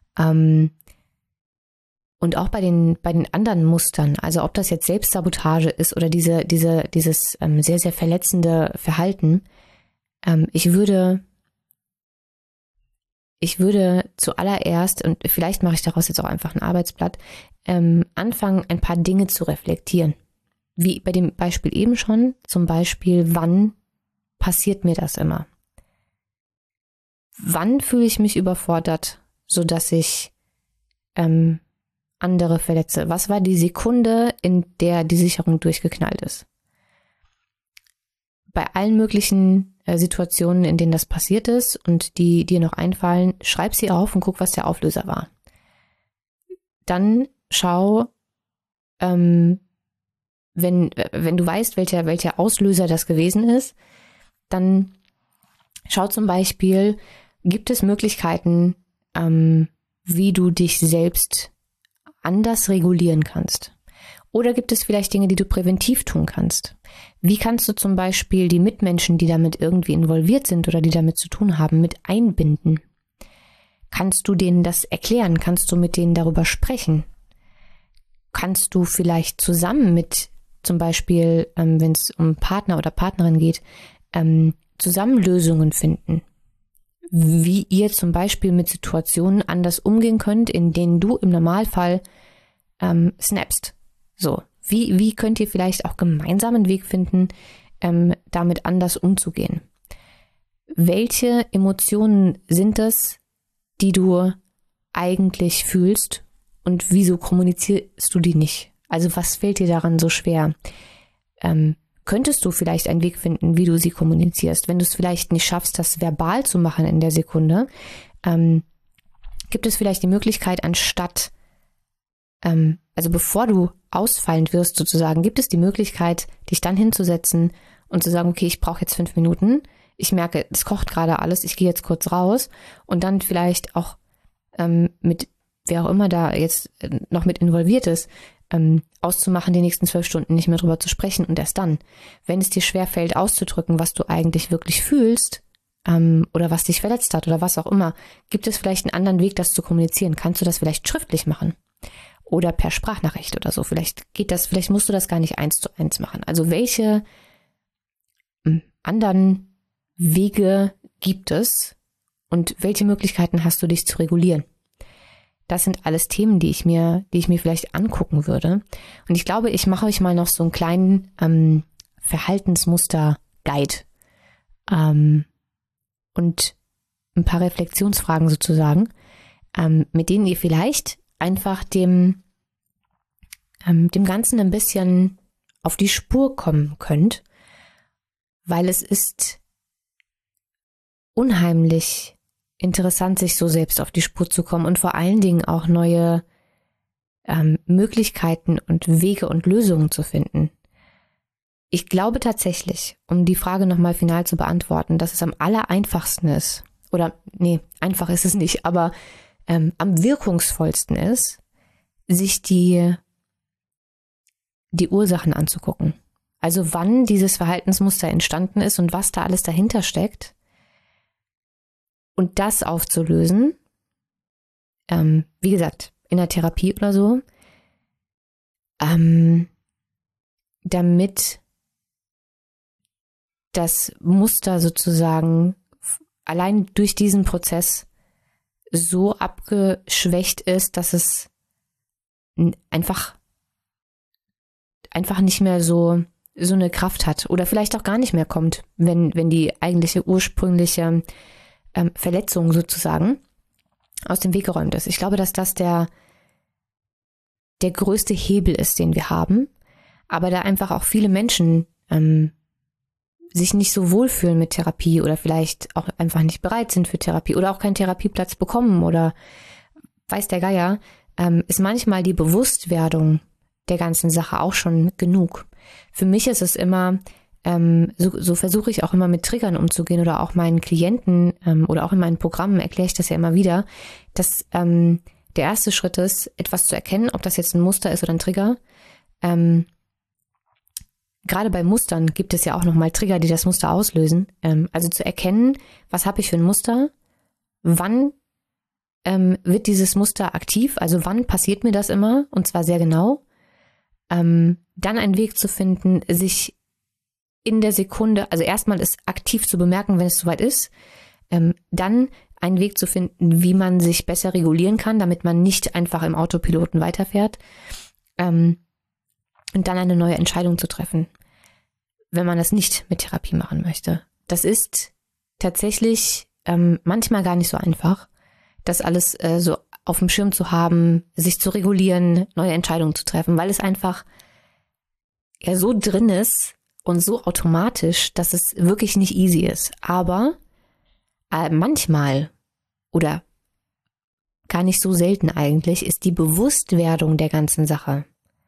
Und auch bei den anderen Mustern, also ob das jetzt Selbstsabotage ist oder dieses sehr, sehr verletzende Verhalten, ich würde zuallererst, und vielleicht mache ich daraus jetzt auch einfach ein Arbeitsblatt, anfangen, ein paar Dinge zu reflektieren. Wie bei dem Beispiel eben schon, zum Beispiel, wann passiert mir das immer? Wann fühle ich mich überfordert, sodass ich andere verletze? Was war die Sekunde, in der die Sicherung durchgeknallt ist? Bei allen möglichen Situationen, in denen das passiert ist und die dir noch einfallen, schreib sie auf und guck, was der Auslöser war. Dann schau, wenn du weißt, welcher Auslöser das gewesen ist, dann schau zum Beispiel, gibt es Möglichkeiten, wie du dich selbst anders regulieren kannst? Oder gibt es vielleicht Dinge, die du präventiv tun kannst? Wie kannst du zum Beispiel die Mitmenschen, die damit irgendwie involviert sind oder die damit zu tun haben, mit einbinden? Kannst du denen das erklären? Kannst du mit denen darüber sprechen? Kannst du vielleicht zusammen mit, zum Beispiel, wenn es um Partner oder Partnerin geht, zusammen Lösungen finden? Wie ihr zum Beispiel mit Situationen anders umgehen könnt, in denen du im Normalfall snappst. So, wie könnt ihr vielleicht auch gemeinsam einen Weg finden, damit anders umzugehen? Welche Emotionen sind es, die du eigentlich fühlst, und wieso kommunizierst du die nicht? Also was fällt dir daran so schwer? Könntest du vielleicht einen Weg finden, wie du sie kommunizierst? Wenn du es vielleicht nicht schaffst, das verbal zu machen in der Sekunde, gibt es vielleicht die Möglichkeit, anstatt also bevor du ausfallend wirst sozusagen, gibt es die Möglichkeit, dich dann hinzusetzen und zu sagen, okay, ich brauche jetzt 5 Minuten, ich merke, es kocht gerade alles, ich gehe jetzt kurz raus, und dann vielleicht auch mit, wer auch immer da jetzt noch mit involviert ist, auszumachen, die nächsten 12 Stunden nicht mehr drüber zu sprechen, und erst dann, wenn es dir schwerfällt auszudrücken, was du eigentlich wirklich fühlst, oder was dich verletzt hat oder was auch immer, gibt es vielleicht einen anderen Weg, das zu kommunizieren? Kannst du das vielleicht schriftlich machen? Oder per Sprachnachricht oder so. Vielleicht musst du das gar nicht 1:1 machen. Also welche anderen Wege gibt es und welche Möglichkeiten hast du, dich zu regulieren? Das sind alles Themen, die ich mir vielleicht angucken würde. Und ich glaube, ich mache euch mal noch so einen kleinen Verhaltensmuster-Guide und ein paar Reflexionsfragen sozusagen, mit denen ihr vielleicht einfach dem Ganzen ein bisschen auf die Spur kommen könnt, weil es ist unheimlich interessant, sich so selbst auf die Spur zu kommen und vor allen Dingen auch neue Möglichkeiten und Wege und Lösungen zu finden. Ich glaube tatsächlich, um die Frage nochmal final zu beantworten, dass es am allereinfachsten ist, oder nee, einfach ist es nicht, aber am wirkungsvollsten ist, sich die Ursachen anzugucken. Also wann dieses Verhaltensmuster entstanden ist und was da alles dahinter steckt, und das aufzulösen, wie gesagt, in der Therapie oder so, damit das Muster sozusagen allein durch diesen Prozess so abgeschwächt ist, dass es einfach nicht mehr so eine Kraft hat oder vielleicht auch gar nicht mehr kommt, wenn die eigentliche ursprüngliche Verletzung sozusagen aus dem Weg geräumt ist. Ich glaube, dass das der größte Hebel ist, den wir haben, aber da einfach auch viele Menschen sich nicht so wohlfühlen mit Therapie oder vielleicht auch einfach nicht bereit sind für Therapie oder auch keinen Therapieplatz bekommen oder weiß der Geier, ist manchmal die Bewusstwerdung der ganzen Sache auch schon genug. Für mich ist es immer, so versuche ich auch immer mit Triggern umzugehen oder auch meinen Klienten oder auch in meinen Programmen erkläre ich das ja immer wieder, dass der erste Schritt ist, etwas zu erkennen, ob das jetzt ein Muster ist oder ein Trigger. Gerade bei Mustern gibt es ja auch nochmal Trigger, die das Muster auslösen. Also zu erkennen, was habe ich für ein Muster, wann wird dieses Muster aktiv, also wann passiert mir das immer und zwar sehr genau. Dann einen Weg zu finden, sich in der Sekunde, also erstmal es aktiv zu bemerken, wenn es soweit ist, dann einen Weg zu finden, wie man sich besser regulieren kann, damit man nicht einfach im Autopiloten weiterfährt und dann eine neue Entscheidung zu treffen, wenn man das nicht mit Therapie machen möchte. Das ist tatsächlich manchmal gar nicht so einfach, das alles so auf dem Schirm zu haben, sich zu regulieren, neue Entscheidungen zu treffen, weil es einfach ja so drin ist und so automatisch, dass es wirklich nicht easy ist. Aber manchmal oder gar nicht so selten eigentlich ist die Bewusstwerdung der ganzen Sache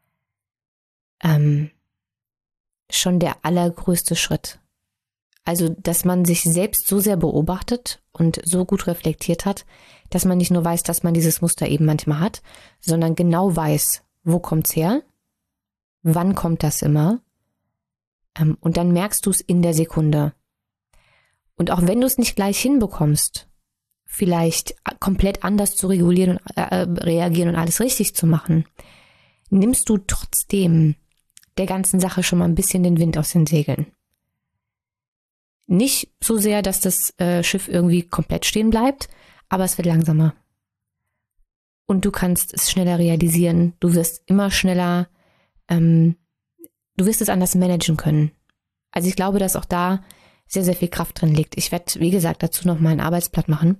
schon der allergrößte Schritt. Also, dass man sich selbst so sehr beobachtet und so gut reflektiert hat, dass man nicht nur weiß, dass man dieses Muster eben manchmal hat, sondern genau weiß, wo kommt's her, wann kommt das immer, und dann merkst du es in der Sekunde. Und auch wenn du es nicht gleich hinbekommst, vielleicht komplett anders zu regulieren und reagieren und alles richtig zu machen, nimmst du trotzdem der ganzen Sache schon mal ein bisschen den Wind aus den Segeln. Nicht so sehr, dass das Schiff irgendwie komplett stehen bleibt, aber es wird langsamer. Und du kannst es schneller realisieren. Du wirst immer schneller, du wirst es anders managen können. Also ich glaube, dass auch da sehr, sehr viel Kraft drin liegt. Ich werde, wie gesagt, dazu noch mal ein Arbeitsblatt machen.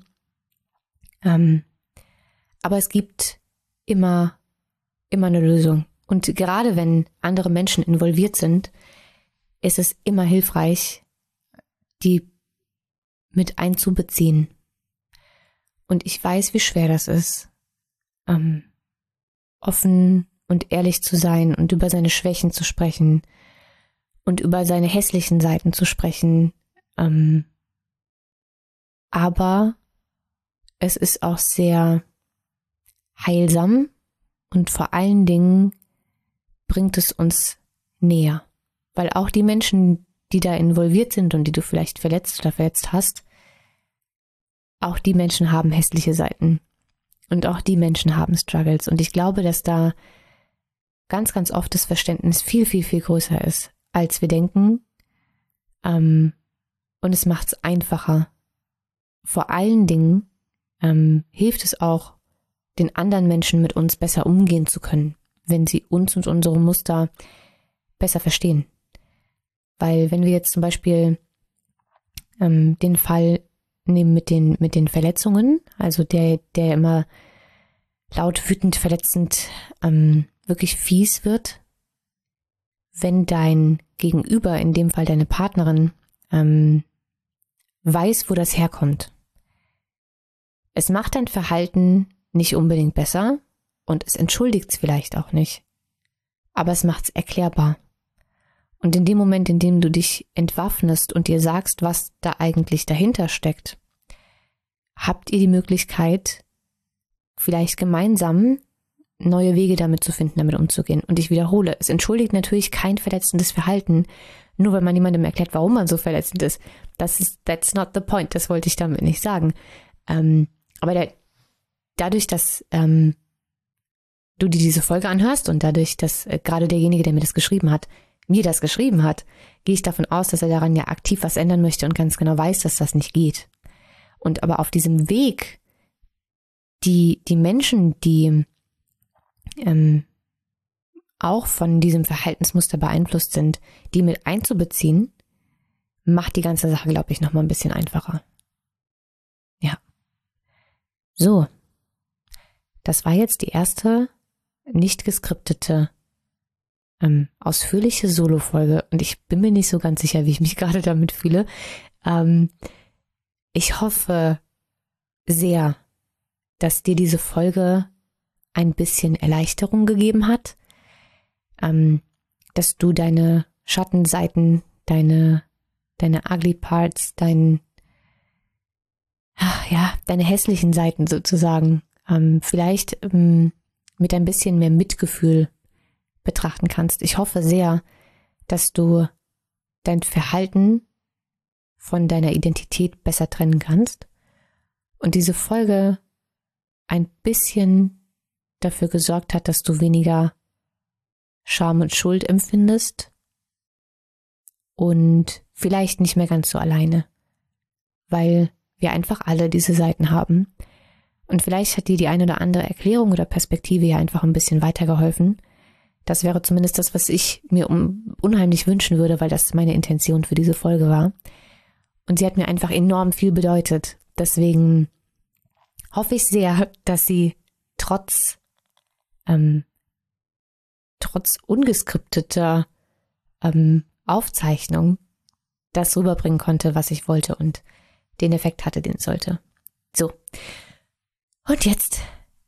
Aber es gibt immer eine Lösung. Und gerade wenn andere Menschen involviert sind, ist es immer hilfreich, die mit einzubeziehen. Und ich weiß, wie schwer das ist, offen und ehrlich zu sein und über seine Schwächen zu sprechen und über seine hässlichen Seiten zu sprechen. Aber es ist auch sehr heilsam und vor allen Dingen bringt es uns näher. Weil auch die Menschen, die da involviert sind und die du vielleicht verletzt oder verletzt hast, auch die Menschen haben hässliche Seiten. Und auch die Menschen haben Struggles. Und ich glaube, dass da ganz, ganz oft das Verständnis viel, viel, viel größer ist, als wir denken. Und es macht es einfacher. Vor allen Dingen hilft es auch, den anderen Menschen mit uns besser umgehen zu können, wenn sie uns und unsere Muster besser verstehen. Weil wenn wir jetzt zum Beispiel den Fall nehmen mit den Verletzungen, also der immer laut, wütend, verletzend, wirklich fies wird, wenn dein Gegenüber, in dem Fall deine Partnerin, weiß, wo das herkommt. Es macht dein Verhalten nicht unbedingt besser und es entschuldigt es vielleicht auch nicht, aber es macht es erklärbar. Und in dem Moment, in dem du dich entwaffnest und dir sagst, was da eigentlich dahinter steckt, habt ihr die Möglichkeit, vielleicht gemeinsam neue Wege damit zu finden, damit umzugehen. Und ich wiederhole, es entschuldigt natürlich kein verletzendes Verhalten, nur weil man jemandem erklärt, warum man so verletzend ist. That's not the point, das wollte ich damit nicht sagen. Aber dadurch, dass du dir diese Folge anhörst und dadurch, dass gerade derjenige, der mir das geschrieben hat, gehe ich davon aus, dass er daran ja aktiv was ändern möchte und ganz genau weiß, dass das nicht geht. Und aber auf diesem Weg, die Menschen, die auch von diesem Verhaltensmuster beeinflusst sind, die mit einzubeziehen, macht die ganze Sache, glaube ich, nochmal ein bisschen einfacher. Ja. So. Das war jetzt die erste nicht geskriptete, ausführliche Solo-Folge und ich bin mir nicht so ganz sicher, wie ich mich gerade damit fühle. Ich hoffe sehr, dass dir diese Folge ein bisschen Erleichterung gegeben hat, dass du deine Schattenseiten, deine ugly parts, deine hässlichen Seiten sozusagen, vielleicht mit ein bisschen mehr Mitgefühl betrachten kannst. Ich hoffe sehr, dass du dein Verhalten von deiner Identität besser trennen kannst und diese Folge ein bisschen dafür gesorgt hat, dass du weniger Scham und Schuld empfindest und vielleicht nicht mehr ganz so alleine, weil wir einfach alle diese Seiten haben. Und vielleicht hat dir die eine oder andere Erklärung oder Perspektive ja einfach ein bisschen weitergeholfen. Das wäre zumindest das, was ich mir unheimlich wünschen würde, weil das meine Intention für diese Folge war. Und sie hat mir einfach enorm viel bedeutet. Deswegen hoffe ich sehr, dass sie trotz ungeskripteter Aufzeichnung das rüberbringen konnte, was ich wollte und den Effekt hatte, den es sollte. So. Und jetzt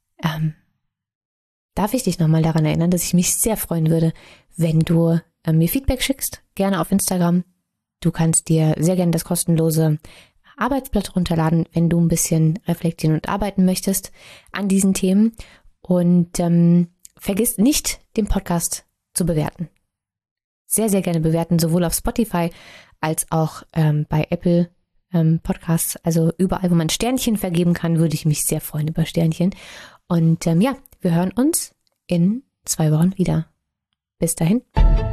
darf ich dich nochmal daran erinnern, dass ich mich sehr freuen würde, wenn du mir Feedback schickst, gerne auf Instagram. Du kannst dir sehr gerne das kostenlose Arbeitsblatt runterladen, wenn du ein bisschen reflektieren und arbeiten möchtest an diesen Themen. Und vergiss nicht, den Podcast zu bewerten. Sehr, sehr gerne bewerten, sowohl auf Spotify als auch bei Apple Podcasts. Also überall, wo man Sternchen vergeben kann, würde ich mich sehr freuen über Sternchen. Und wir hören uns in 2 Wochen wieder. Bis dahin.